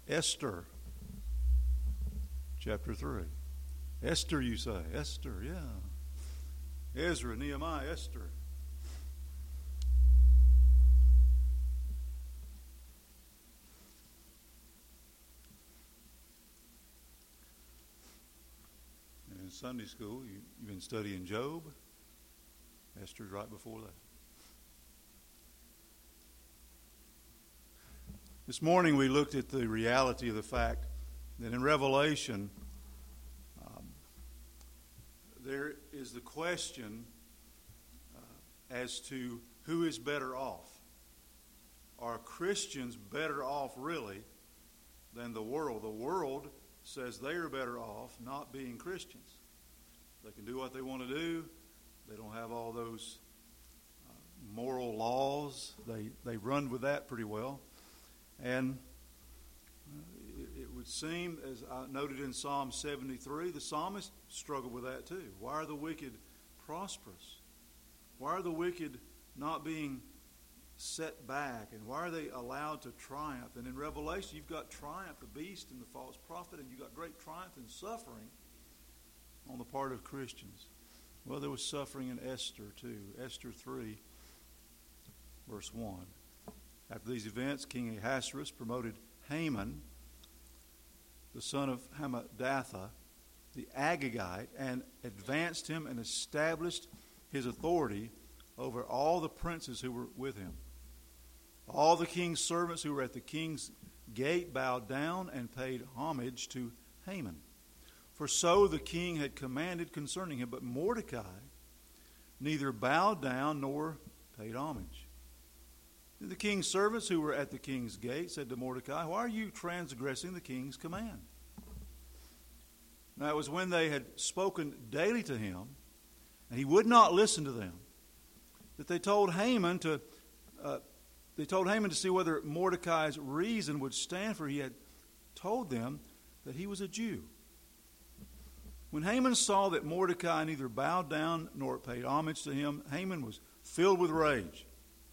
Esther, chapter 3. Esther, you say? Esther, yeah. Ezra, Nehemiah, Esther. And in Sunday school, you've been studying Job. Esther's right before that. This morning we looked at the reality of the fact that in Revelation there is the question as to who is better off. Are Christians better off really than the world? The world says they are better off not being Christians. They can do what they want to do. They don't have all those moral laws. They run with that pretty well. And it would seem, as I noted in Psalm 73, the psalmist struggled with that too. Why are the wicked prosperous? Why are the wicked not being set back? And why are they allowed to triumph? And in Revelation, you've got triumph, the beast and the false prophet, and you've got great triumph and suffering on the part of Christians. Well, there was suffering in Esther too. Esther 3, verse 1. After these events, King Ahasuerus promoted Haman, the son of Hammedatha, the Agagite, and advanced him and established his authority over all the princes who were with him. All the king's servants who were at the king's gate bowed down and paid homage to Haman. For so the king had commanded concerning him, but Mordecai neither bowed down nor paid homage. Then the king's servants who were at the king's gate said to Mordecai, "Why are you transgressing the king's command?" Now it was when they had spoken daily to him, and he would not listen to them, that they told Haman to see whether Mordecai's reason would stand, for he had told them that he was a Jew. When Haman saw that Mordecai neither bowed down nor paid homage to him, Haman was filled with rage.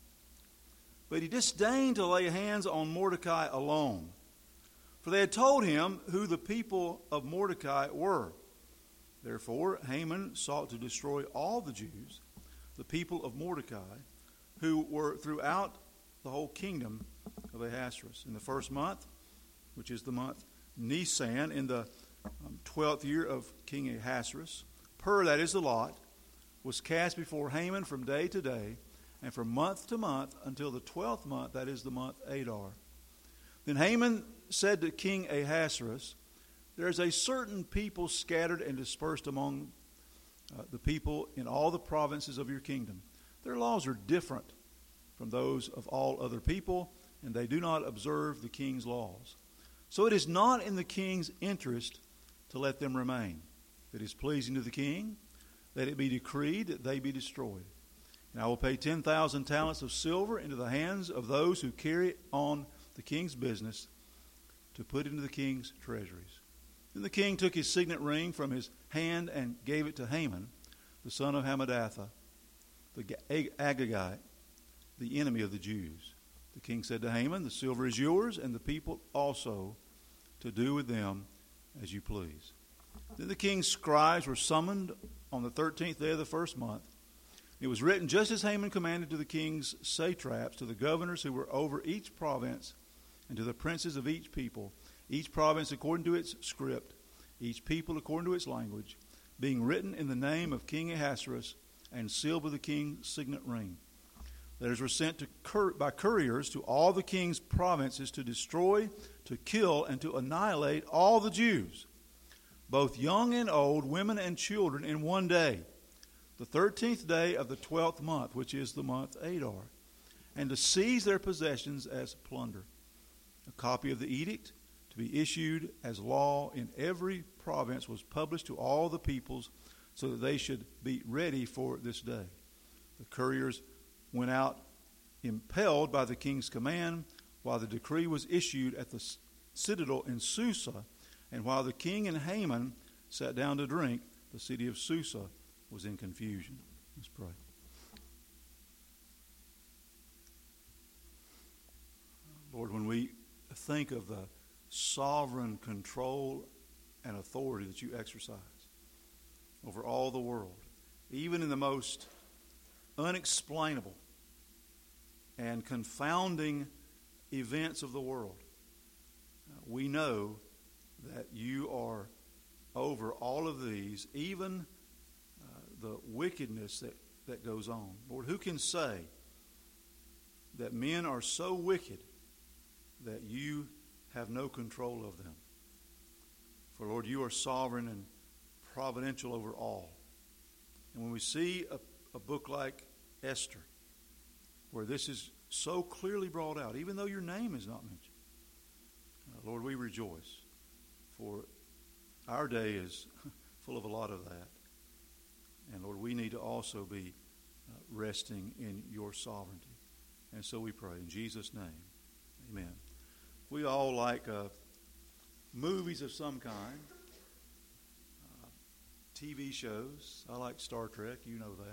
But he disdained to lay hands on Mordecai alone, for they had told him who the people of Mordecai were. Therefore Haman sought to destroy all the Jews, the people of Mordecai, who were throughout the whole kingdom of Ahasuerus. In the first month, which is the month Nisan, in the 12th year of King Ahasuerus, Pur, that is the lot, was cast before Haman from day to day, and from month to month until the 12th month, that is the month Adar. Then Haman said to King Ahasuerus, "There is a certain people scattered and dispersed among the people in all the provinces of your kingdom. Their laws are different from those of all other people, and they do not observe the king's laws. So it is not in the king's interest to let them remain. If it is pleasing to the king, let it be decreed that they be destroyed. And I will pay 10,000 talents of silver into the hands of those who carry on the king's business to put into the king's treasuries." Then the king took his signet ring from his hand and gave it to Haman, the son of Hammedatha, the Agagite, the enemy of the Jews. The king said to Haman, "The silver is yours, and the people also, to do with them as you please." Then the king's scribes were summoned on the 13th day of the first month. It was written just as Haman commanded to the king's satraps, to the governors who were over each province, and to the princes of each people, each province according to its script, each people according to its language, being written in the name of King Ahasuerus and sealed with the king's signet ring. Letters were sent by couriers to all the king's provinces to destroy, to kill, and to annihilate all the Jews, both young and old, women and children, in one day, the 13th day of the 12th month, which is the month Adar, and to seize their possessions as plunder. A copy of the edict, to be issued as law in every province, was published to all the peoples, so that they should be ready for this day. The couriers went out impelled by the king's command, while the decree was issued at the citadel in Susa, and while the king and Haman sat down to drink, the city of Susa was in confusion. Let's pray. Lord, when we think of the sovereign control and authority that you exercise over all the world, even in the most unexplainable and confounding events of the world. We know that you are over all of these, even the wickedness that goes on. Lord, who can say that men are so wicked that you have no control of them? For, Lord, you are sovereign and providential over all. And when we see a book like Esther, where this is so clearly brought out, even though your name is not mentioned, Lord, we rejoice. For our day is full of a lot of that. And Lord, we need to also be resting in your sovereignty. And so we pray in Jesus' name. Amen. We all like movies of some kind, TV shows. I like Star Trek. You know that.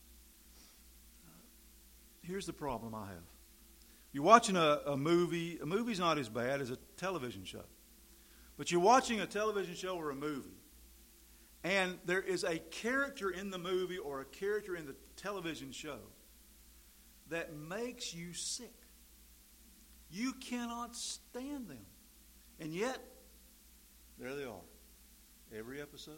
Here's the problem I have. You're watching a movie. A movie's not as bad as a television show. But you're watching a television show or a movie, and there is a character in the movie or a character in the television show that makes you sick. You cannot stand them. And yet, there they are. Every episode.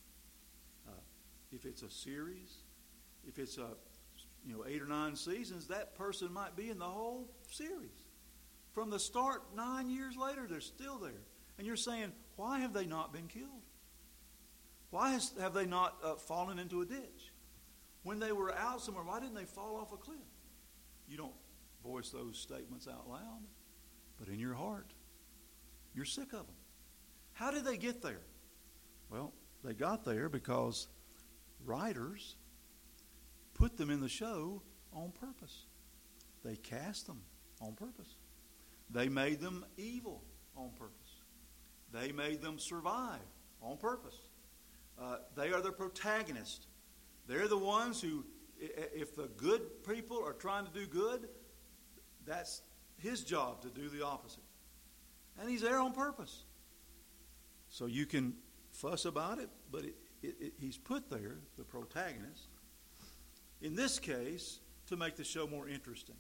If it's a series, if it's 8 or 9 seasons, that person might be in the whole series. From the start, 9 years later, they're still there. And you're saying, why have they not been killed? Why have they not fallen into a ditch? When they were out somewhere, why didn't they fall off a cliff? You don't voice those statements out loud, but in your heart, you're sick of them. How did they get there? Well, they got there because writers put them in the show on purpose. They cast them on purpose. They made them evil on purpose. They made them survive on purpose. They are the protagonist. They're the ones who, if the good people are trying to do good, that's his job to do the opposite. And he's there on purpose. So you can fuss about it, but he's put there, the protagonist, in this case, to make the show more interesting.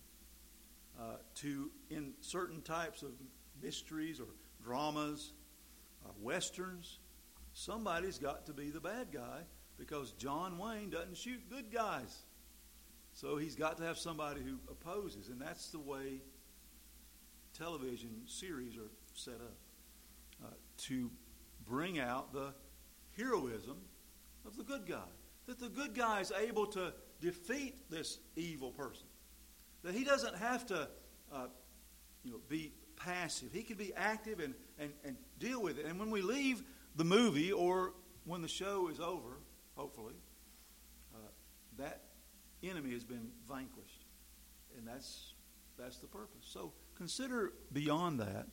In certain types of mysteries or dramas, westerns, somebody's got to be the bad guy because John Wayne doesn't shoot good guys. So he's got to have somebody who opposes, and that's the way television series are set up, to bring out the heroism of the good guy. That the good guy is able to defeat this evil person. That he doesn't have to be passive. He can be active and deal with it. And when we leave the movie or when the show is over, hopefully, that enemy has been vanquished. And that's the purpose. So consider beyond that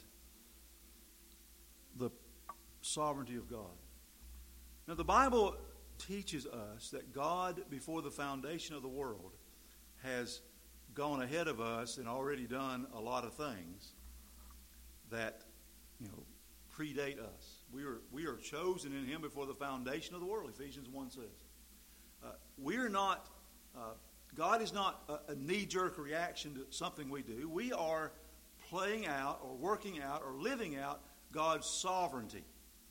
the sovereignty of God. Now the Bible teaches us that God, before the foundation of the world, has gone ahead of us and already done a lot of things that predate us. We are chosen in Him before the foundation of the world, Ephesians 1 says. We're not, God is not a knee-jerk reaction to something we do. We are playing out or working out or living out God's sovereignty.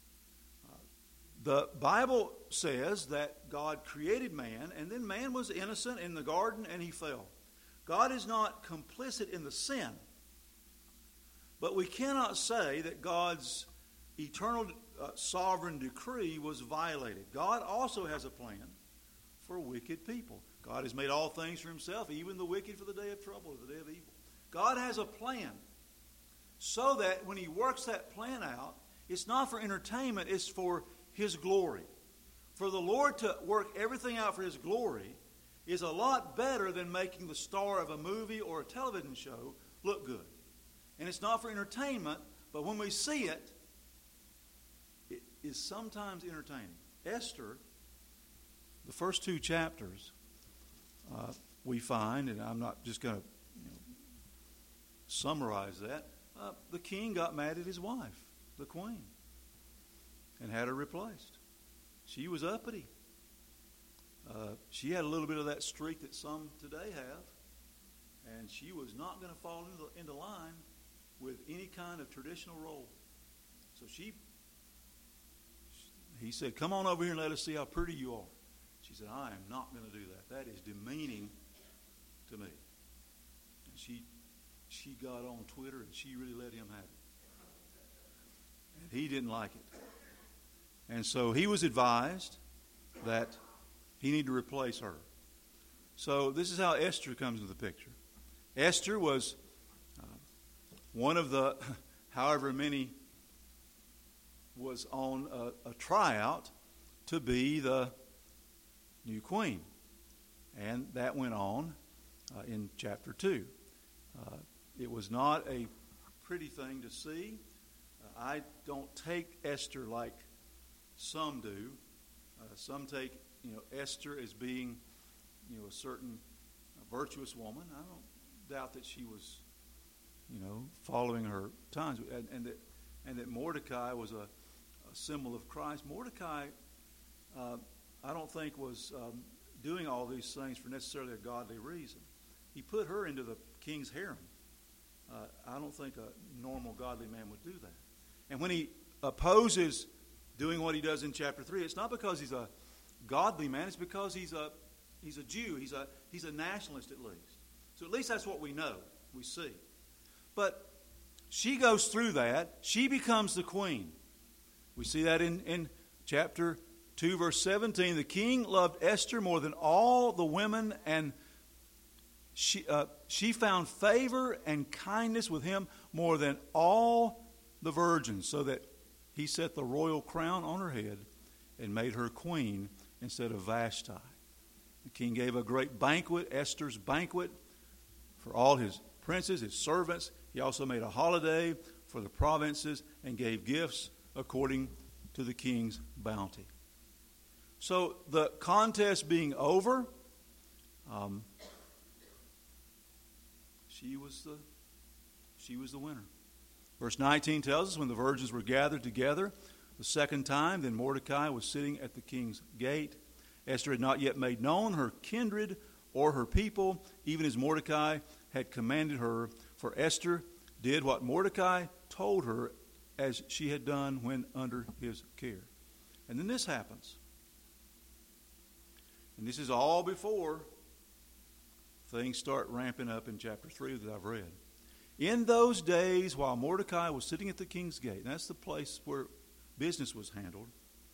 The Bible says that God created man, and then man was innocent in the garden and he fell. God is not complicit in the sin, but we cannot say that God's eternal sovereign decree was violated. God also has a plan for wicked people. God has made all things for Himself, even the wicked for the day of trouble, or the day of evil. God has a plan so that when He works that plan out, it's not for entertainment, it's for His glory. For the Lord to work everything out for His glory is a lot better than making the star of a movie or a television show look good. And it's not for entertainment, but when we see it, it is sometimes entertaining. Esther, the first 2 chapters, we find, and I'm not just going to summarize that, the king got mad at his wife, the queen, and had her replaced. She was uppity. She had a little bit of that streak that some today have, and she was not going to fall into line with any kind of traditional role. So he said, "Come on over here and let us see how pretty you are." She said, "I am not going to do that. That is demeaning to me." And she got on Twitter and she really let him have it. And he didn't like it. And so he was advised that he needed to replace her. So this is how Esther comes into the picture. Esther was one of the, however many, was on a tryout to be the new queen. And that went on in chapter 2. It was not a pretty thing to see. I don't take Esther like some do. Some take, Esther as being, a certain virtuous woman. I don't doubt that she was, following her times, and that Mordecai was a symbol of Christ. Mordecai, I don't think was doing all these things for necessarily a godly reason. He put her into the king's harem. I don't think a normal godly man would do that. And when he opposes doing what he does in chapter 3, it's not because he's a godly man. It's because he's a Jew. He's a nationalist at least. So at least that's what we know. We see. But she goes through that. She becomes the queen. We see that in chapter 2, verse 17. The king loved Esther more than all the women, and she found favor and kindness with him more than all the virgins, so that he set the royal crown on her head and made her queen instead of Vashti. The king gave a great banquet, Esther's banquet, for all his princes, his servants. He also made a holiday for the provinces and gave gifts according to the king's bounty. So the contest being over, she was the winner. Verse 19 tells us, when the virgins were gathered together the second time, then Mordecai was sitting at the king's gate. Esther had not yet made known her kindred or her people, even as Mordecai had commanded her. For Esther did what Mordecai told her, as she had done when under his care. And then this happens. And this is all before things start ramping up in chapter 3 that I've read. In those days, while Mordecai was sitting at the king's gate, and that's the place where business was handled,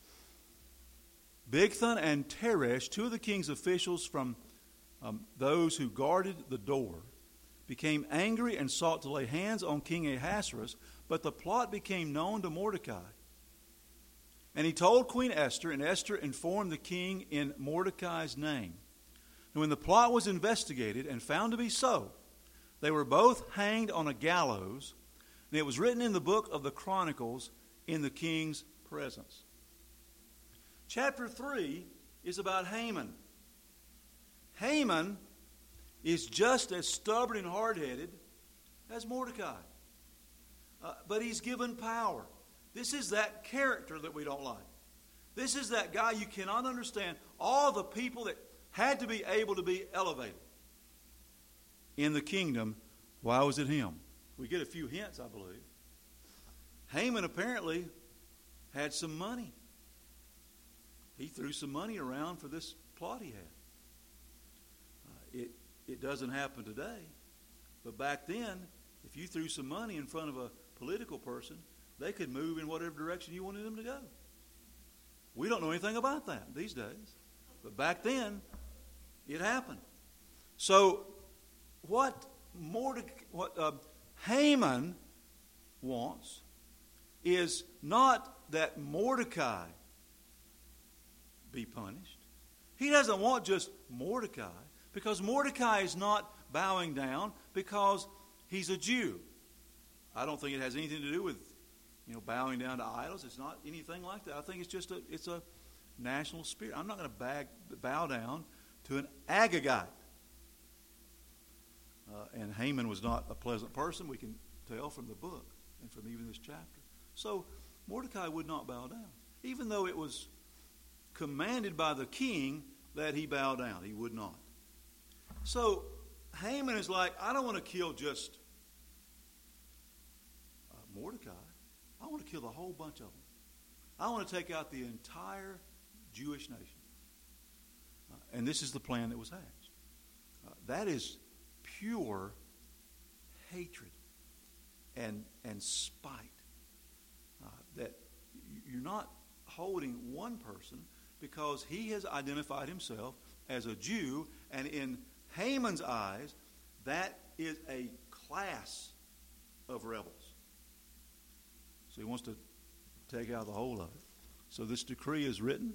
Bigthan and Teresh, two of the king's officials from those who guarded the door, became angry and sought to lay hands on King Ahasuerus, but the plot became known to Mordecai. And he told Queen Esther, and Esther informed the king in Mordecai's name. And when the plot was investigated and found to be so, they were both hanged on a gallows, and it was written in the book of the Chronicles in the king's presence. Chapter 3 is about Haman. Haman is just as stubborn and hard-headed as Mordecai. But he's given power. This is that character that we don't like. This is that guy you cannot understand. All the people that had to be able to be elevated in the kingdom. Why was it him? We get a few hints, I believe. Haman apparently had some money. He threw some money around for this plot he had. It doesn't happen today. But back then, if you threw some money in front of a political person, they could move in whatever direction you wanted them to go. We don't know anything about that these days. But back then, it happened. So what Haman wants is not that Mordecai be punished. He doesn't want just Mordecai, because Mordecai is not bowing down because he's a Jew. I don't think it has anything to do with bowing down to idols. It's not anything like that. I think it's just it's a national spirit. I'm not going to bow down to an Agagite. And Haman was not a pleasant person. We can tell from the book and from even this chapter. So Mordecai would not bow down. Even though it was commanded by the king that he bow down, he would not. So Haman is like, I don't want to kill just Mordecai. I want to kill the whole bunch of them. I want to take out the entire Jewish nation. And this is the plan that was hatched. That is pure hatred and spite. That you're not holding one person because he has identified himself as a Jew, and in Haman's eyes, that is a class of rebels. So he wants to take out the whole of it. So this decree is written.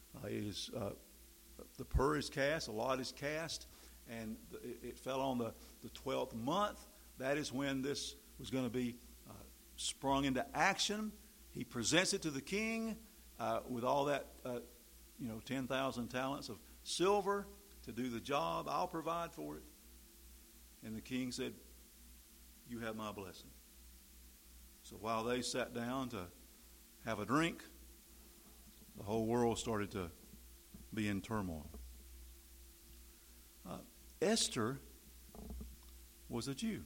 The pur is cast, a lot is cast, and it fell on the 12th month. That is when this was going to be sprung into action. He presents it to the king with all that, 10,000 talents of silver to do the job. I'll provide for it. And the king said, you have my blessing. So while they sat down to have a drink, the whole world started to be in turmoil. Esther was a Jew.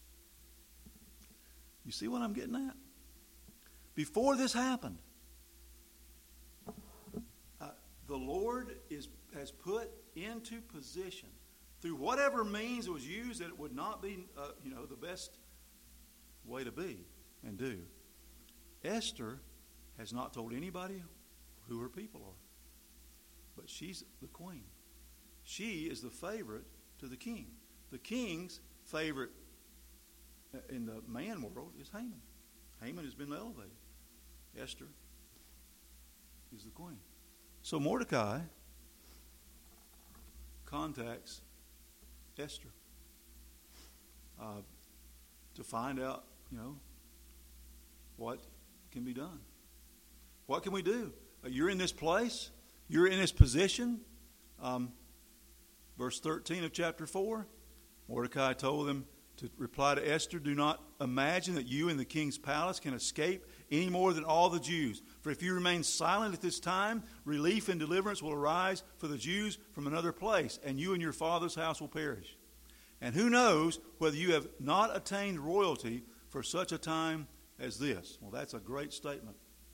You see what I'm getting at? Before this happened, the Lord has put into position, through whatever means it was used, that it would not be the best way to be and do. Esther has not told anybody who her people are. But she's the queen. She is the favorite to the king. The king's favorite in the man world is Haman. Haman has been elevated. Esther is the queen. So Mordecai contacts Esther to find out, what can be done. What can we do? You're in this place. You're in this position. Verse 13 of chapter 4, Mordecai told them to reply to Esther, do not imagine that you in the king's palace can escape any more than all the Jews. For if you remain silent at this time, relief and deliverance will arise for the Jews from another place, and you and your father's house will perish. And who knows whether you have not attained royalty for such a time as this. Well, that's a great statement.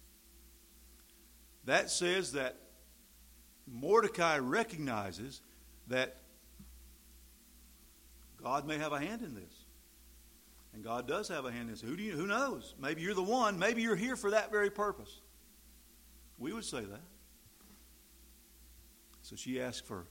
That says that Mordecai recognizes that God may have a hand in this. And God does have a hand in this. Who knows? Maybe you're the one. Maybe you're here for that very purpose. We would say that. So she asked for,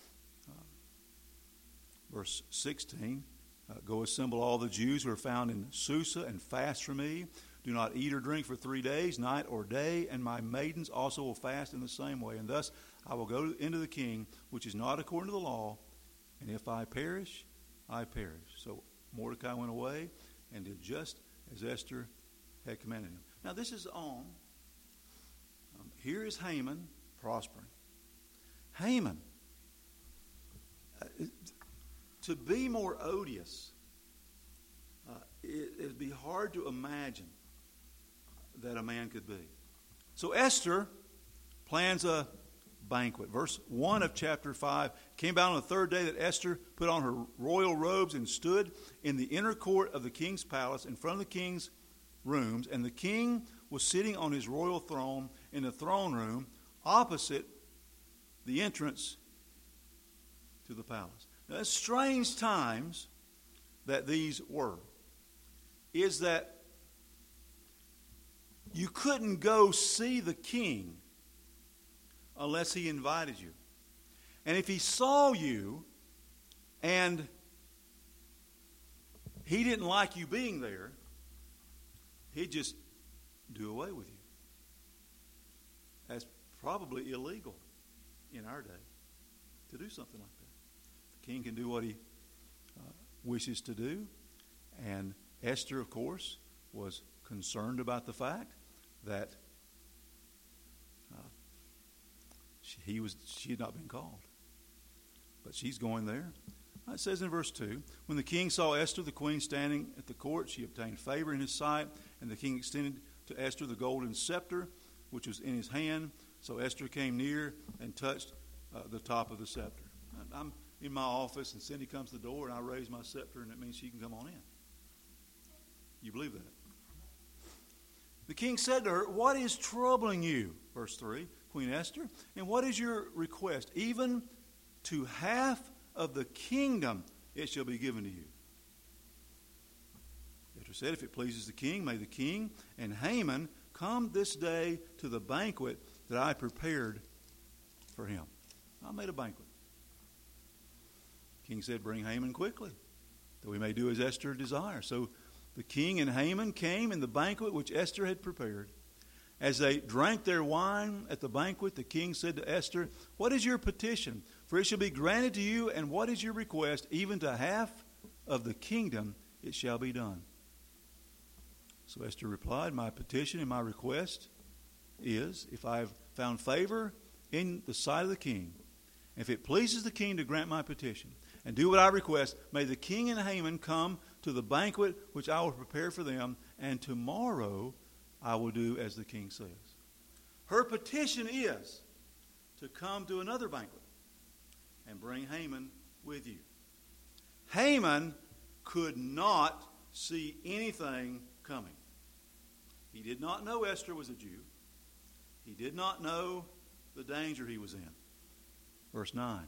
verse 16, go assemble all the Jews who are found in Susa and fast for me. Do not eat or drink for 3 days, night or day, and my maidens also will fast in the same way. And thus I will go into the king, which is not according to the law, and if I perish, I perish. So Mordecai went away and did just as Esther had commanded him. Now this is on. Here is Haman prospering. Haman, to be more odious, it'd be hard to imagine that a man could be. So Esther plans a banquet. Verse 1 of chapter 5, came about on the third day that Esther put on her royal robes and stood in the inner court of the king's palace in front of the king's rooms, and the king was sitting on his royal throne in the throne room opposite the entrance to the palace. Now, it's strange times that these were. Is that you couldn't go see the king unless he invited you. And if he saw you and he didn't like you being there, he'd just do away with you. That's probably illegal in our day to do something like that. The king can do what he wishes to do. And Esther, of course, was concerned about the fact that she had not been called. But she's going there. It says in verse 2, when the king saw Esther the queen standing at the court, she obtained favor in his sight, and the king extended to Esther the golden scepter, which was in his hand. So Esther came near and touched the top of the scepter. I'm in my office, and Cindy comes to the door, and I raise my scepter, and it means she can come on in. You believe that? The king said to her, what is troubling you? Verse 3, Queen Esther, and what is your request? Even to half of the kingdom it shall be given to you. Esther said, if it pleases the king, may the king and Haman come this day to the banquet that I prepared for him. I made a banquet. The king said, bring Haman quickly, that we may do as Esther desired. So the king and Haman came in the banquet which Esther had prepared. As they drank their wine at the banquet, the king said to Esther, what is your petition? For it shall be granted to you, and what is your request? Even to half of the kingdom it shall be done. So Esther replied, my petition and my request is, if I have found favor in the sight of the king, if it pleases the king to grant my petition, and do what I request, may the king and Haman come to the banquet which I will prepare for them, and tomorrow I will do as the king says. Her petition is to come to another banquet and bring Haman with you. Haman could not see anything coming. He did not know Esther was a Jew. He did not know the danger he was in. Verse 9.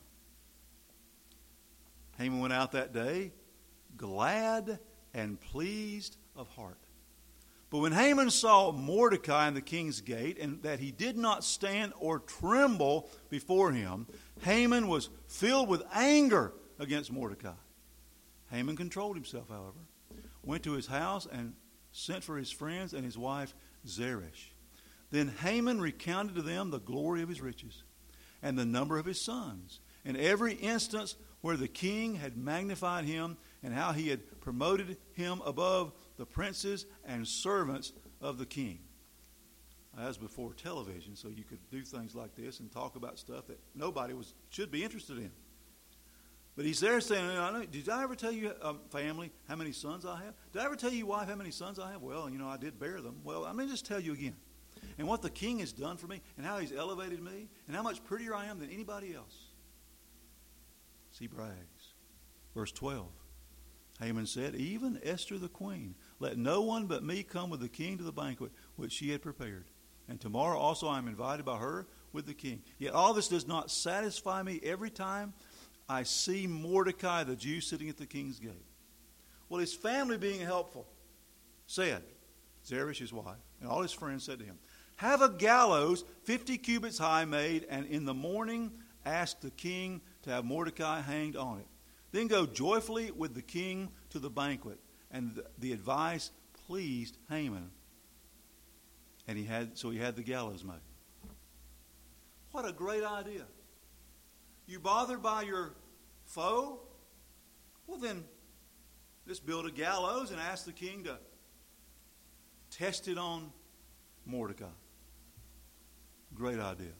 Haman went out that day glad and pleased of heart. But when Haman saw Mordecai in the king's gate, and that he did not stand or tremble before him, Haman was filled with anger against Mordecai. Haman controlled himself, however, went to his house and sent for his friends and his wife Zeresh. Then Haman recounted to them the glory of his riches and the number of his sons, and every instance where the king had magnified him, and how he had promoted him above the princes and servants of the king. That was before television, so you could do things like this and talk about stuff that nobody should be interested in. But he's there saying, did I ever tell you, family, how many sons I have? Did I ever tell you, wife, how many sons I have? Well, I did bear them. Well, I'm going to just tell you again. And what the king has done for me, and how he's elevated me, and how much prettier I am than anybody else. He brags. Verse 12. Haman said, even Esther the queen, let no one but me come with the king to the banquet which she had prepared. And tomorrow also I am invited by her with the king. Yet all this does not satisfy me every time I see Mordecai the Jew sitting at the king's gate. Well, his family being helpful said, Zeresh his wife, and all his friends said to him, have a gallows 50 cubits high made, and in the morning ask the king to have Mordecai hanged on it. Then go joyfully with the king to the banquet. And the advice pleased Haman. And he had the gallows made. What a great idea. You bothered by your foe? Well then, let's build a gallows and ask the king to test it on Mordecai. Great idea.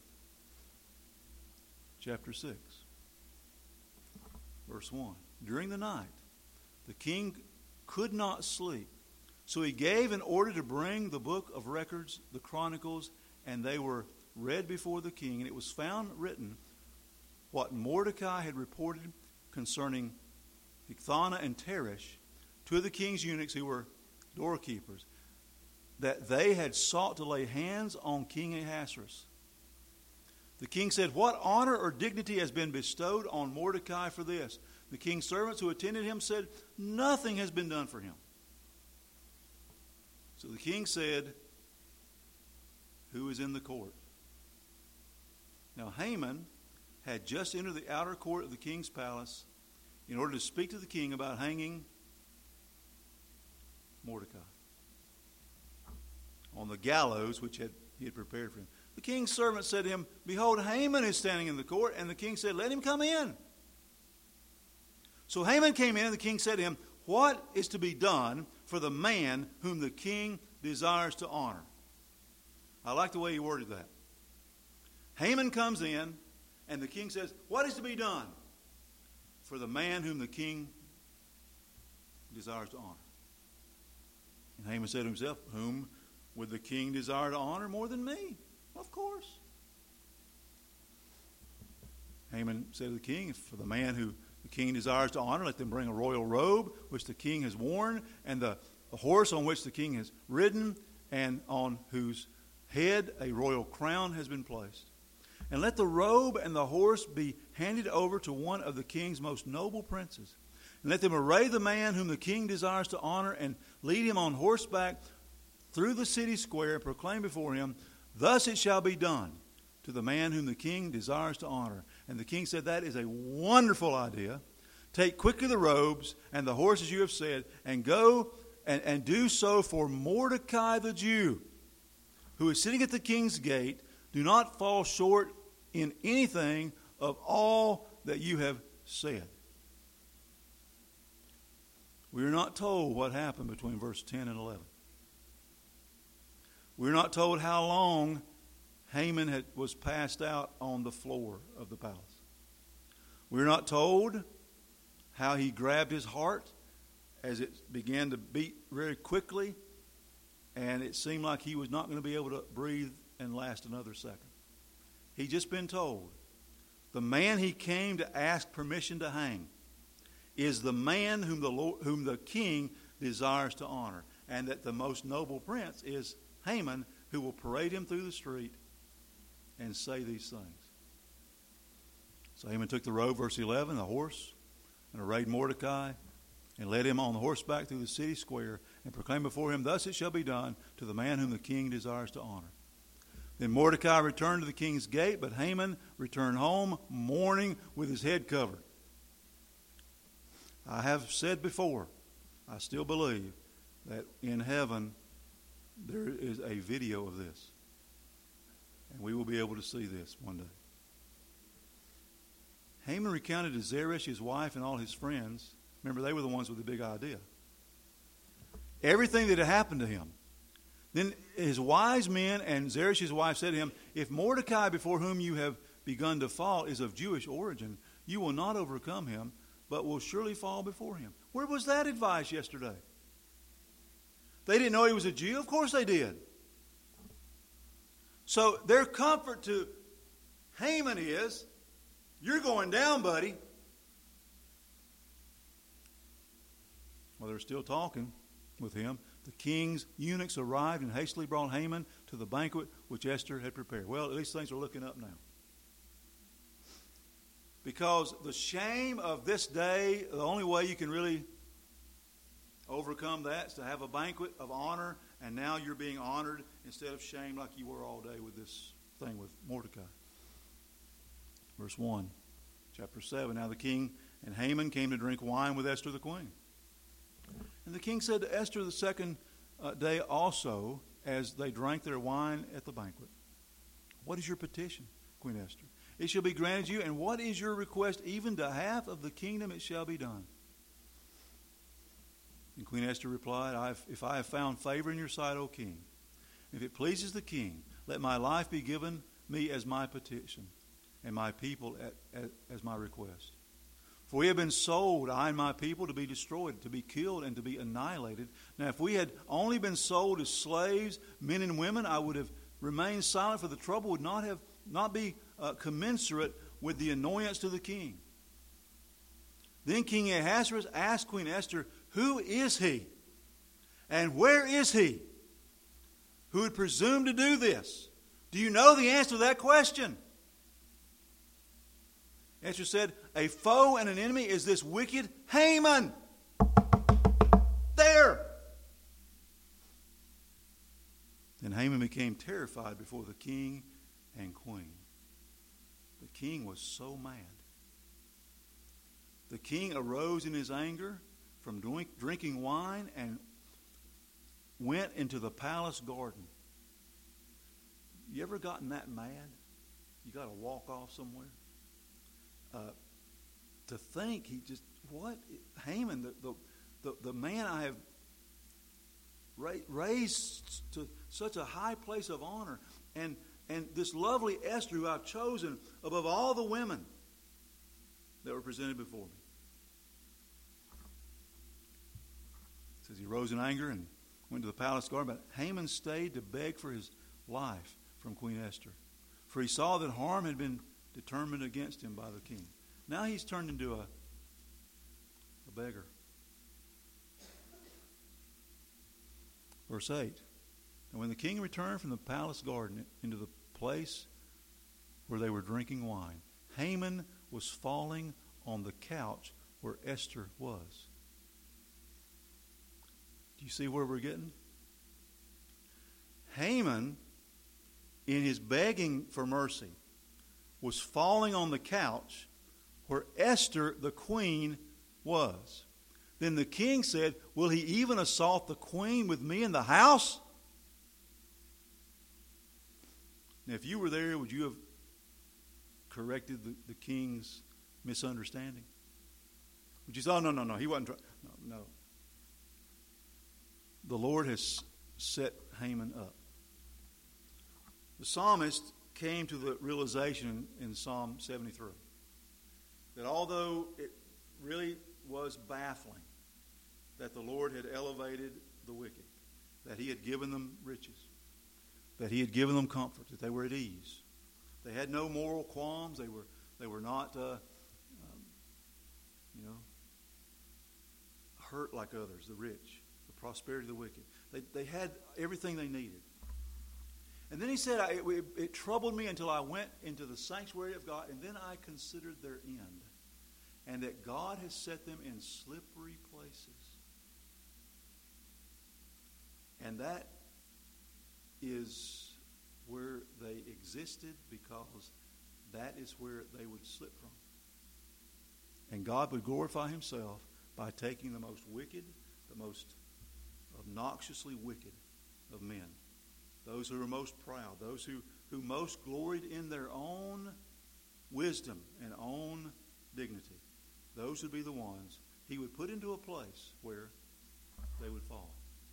Chapter 6. Verse 1. During the night, the king could not sleep. So he gave an order to bring the book of records, the chronicles, and they were read before the king. And it was found written what Mordecai had reported concerning Bigthana and Teresh, two of the king's eunuchs who were doorkeepers, that they had sought to lay hands on King Ahasuerus. The king said, what honor or dignity has been bestowed on Mordecai for this? The king's servants who attended him said, nothing has been done for him. So the king said, who is in the court? Now Haman had just entered the outer court of the king's palace in order to speak to the king about hanging Mordecai on the gallows which he had prepared for him. The king's servant said to him, behold, Haman is standing in the court. And the king said, let him come in. So Haman came in, and the king said to him, what is to be done for the man whom the king desires to honor? I like the way he worded that. Haman comes in, and the king says, what is to be done for the man whom the king desires to honor. And Haman said to himself, whom would the king desire to honor more than me? Of course. Haman said to the king, for the man who the king desires to honor, let them bring a royal robe, which the king has worn, and the horse on which the king has ridden, and on whose head a royal crown has been placed. And let the robe and the horse be handed over to one of the king's most noble princes. And let them array the man whom the king desires to honor and lead him on horseback through the city square and proclaim before him, thus it shall be done to the man whom the king desires to honor. And the king said, that is a wonderful idea. Take quickly the robes and the horses you have said, and go and do so for Mordecai the Jew, who is sitting at the king's gate. Do not fall short in anything of all that you have said. We are not told what happened between verse 10 and 11. We're not told how long Haman was passed out on the floor of the palace. We're not told how he grabbed his heart as it began to beat very quickly, and it seemed like he was not going to be able to breathe and last another second. He'd just been told the man he came to ask permission to hang is the man whom the king desires to honor, and that the most noble prince is Haman, who will parade him through the street and say these things. So Haman took the robe, verse 11, the horse, and arrayed Mordecai, and led him on the horseback through the city square, and proclaimed before him, thus it shall be done to the man whom the king desires to honor. Then Mordecai returned to the king's gate, but Haman returned home mourning with his head covered. I have said before, I still believe that in heaven there is a video of this. And we will be able to see this one day. Haman recounted to Zeresh, his wife, and all his friends. Remember, they were the ones with the big idea. Everything that had happened to him. Then his wise men and Zeresh, his wife, said to him, if Mordecai, before whom you have begun to fall, is of Jewish origin, you will not overcome him, but will surely fall before him. Where was that advice yesterday? They didn't know he was a Jew? Of course they did. So their comfort to Haman is, you're going down, buddy. Well, they're still talking with him. The king's eunuchs arrived and hastily brought Haman to the banquet which Esther had prepared. Well, at least things are looking up now. Because the shame of this day, the only way you can really overcome that is to have a banquet of honor, and now you're being honored instead of shamed like you were all day with this thing with Mordecai. Verse 1, chapter 7. Now the king and Haman came to drink wine with Esther the queen. And the king said to Esther the second day also, as they drank their wine at the banquet, what is your petition, Queen Esther? It shall be granted you. And what is your request? Even to half of the kingdom it shall be done. And Queen Esther replied, if I have found favor in your sight, O king, if it pleases the king, let my life be given me as my petition, and my people as my request. For we have been sold, I and my people, to be destroyed, to be killed, and to be annihilated. Now, if we had only been sold as slaves, men and women, I would have remained silent, for the trouble would not be commensurate with the annoyance to the king. Then King Ahasuerus asked Queen Esther, who is he? And where is he who would presume to do this? Do you know the answer to that question? Esther said, a foe and an enemy is this wicked Haman. There. Then Haman became terrified before the king and queen. The king was so mad. The king arose in his anger from drinking wine and went into the palace garden. You ever gotten that mad? You got to walk off somewhere? To think he just, what? Haman, the man I have raised to such a high place of honor, and this lovely Esther who I've chosen above all the women that were presented before me. says he rose in anger and went to the palace garden. But Haman stayed to beg for his life from Queen Esther, for he saw that harm had been determined against him by the king. Now he's turned into a beggar. Verse 8. And when the king returned from the palace garden into the place where they were drinking wine, Haman was falling on the couch where Esther was. Do you see where we're getting? Haman, in his begging for mercy, was falling on the couch where Esther, the queen, was. Then the king said, "Will he even assault the queen with me in the house?" Now, if you were there, would you have corrected the king's misunderstanding? Would you say, "Oh, no, he wasn't trying"? No. The Lord has set Haman up. The psalmist came to the realization in Psalm 73 that although it really was baffling that the Lord had elevated the wicked, that he had given them riches, that he had given them comfort, that they were at ease. They had no moral qualms. They were not, hurt like others, the rich, the prosperity of the wicked. They had everything they needed. And then he said, it troubled me until I went into the sanctuary of God, and then I considered their end, and that God has set them in slippery places. And that is where they existed because that is where they would slip from. And God would glorify himself by taking the most wicked, the most obnoxiously wicked of men, those who were most proud, those who most gloried in their own wisdom and own dignity. Those would be the ones he would put into a place where they would fall.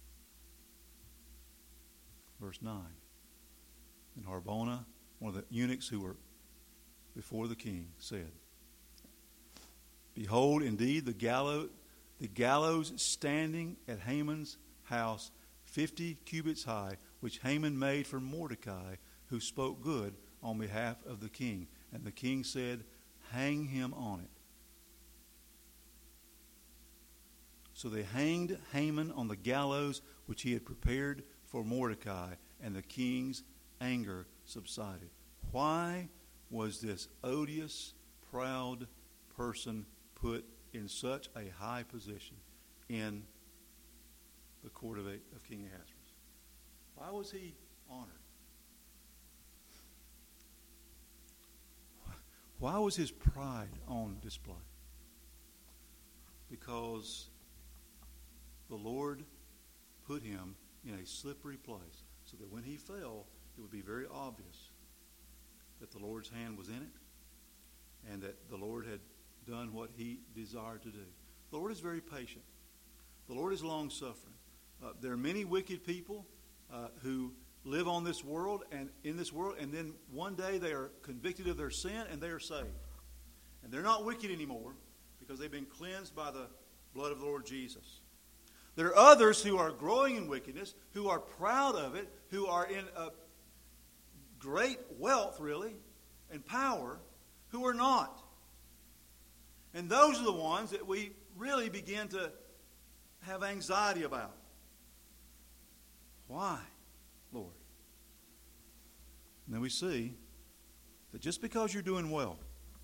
Verse 9. And Harbona, one of the eunuchs who were before the king, said, "Behold, indeed, the gallows standing at Haman's house, 50 cubits high, which Haman made for Mordecai, who spoke good on behalf of the king." And the king said, "Hang him on it." So they hanged Haman on the gallows which he had prepared for Mordecai, and the king's anger subsided. Why was this odious, proud person put in such a high position in the court of King Ahasuerus? Why was he honored? Why was his pride on display? Because the Lord put him in a slippery place so that when he fell, it would be very obvious that the Lord's hand was in it and that the Lord had done what he desired to do. The Lord is very patient. The Lord is long-suffering. There are many wicked people who live on this world and in this world, and then one day they are convicted of their sin and they are saved. And they're not wicked anymore because they've been cleansed by the blood of the Lord Jesus. There are others who are growing in wickedness, who are proud of it, who are in great wealth, really, and power, who are not. And those are the ones that we really begin to have anxiety about. Why, Lord? And then we see that just because you're doing well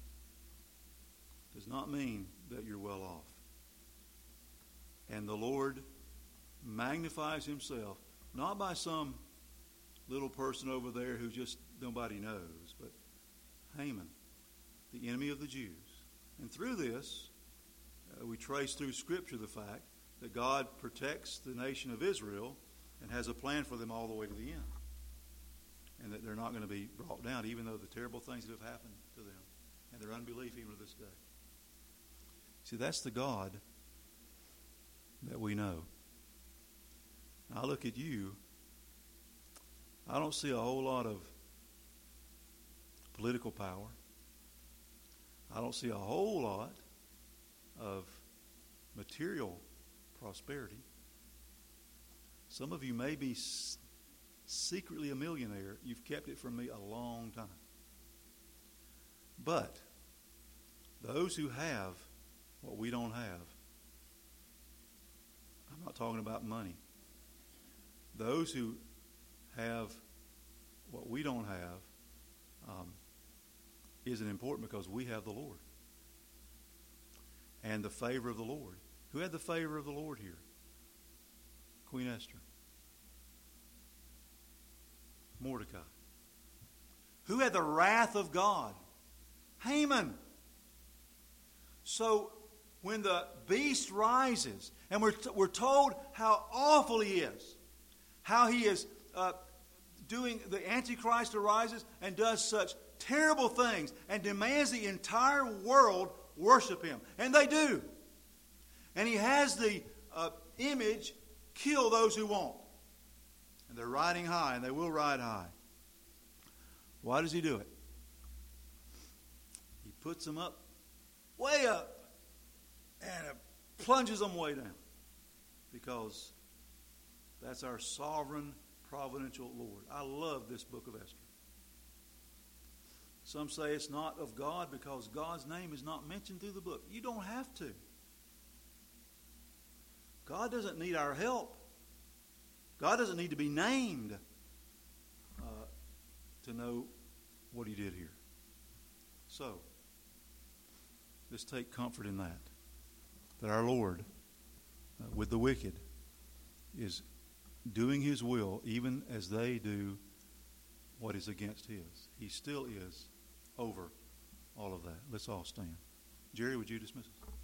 does not mean that you're well off. And the Lord magnifies himself, not by some little person over there who just nobody knows, but Haman, the enemy of the Jews. And through this, we trace through Scripture the fact that God protects the nation of Israel and has a plan for them all the way to the end. And that they're not going to be brought down, even though the terrible things that have happened to them and their unbelief even to this day. See, that's the God that we know. I look at you, I don't see a whole lot of political power. I don't see a whole lot of material prosperity. Some of you may be secretly a millionaire. You've kept it from me a long time. But those who have what we don't have, I'm not talking about money. Those who have what we don't have isn't important because we have the Lord. And the favor of the Lord. Who had the favor of the Lord here? Queen Esther. Mordecai. Who had the wrath of God? Haman. So when the beast rises, and we're told how awful he is, how he is doing, the Antichrist arises and does such terrible things and demands the entire world worship him. And they do. And he has the image, kill those who won't. And they're riding high, and they will ride high. Why does he do it? He puts them up, way up, and plunges them way down. Because that's our sovereign, providential Lord. I love this book of Esther. Some say it's not of God because God's name is not mentioned through the book. You don't have to. God doesn't need our help. God doesn't need to be named to know what he did here. So, let's take comfort in that. That our Lord, with the wicked, is doing his will even as they do what is against his. He still is over all of that. Let's all stand. Jerry, would you dismiss us?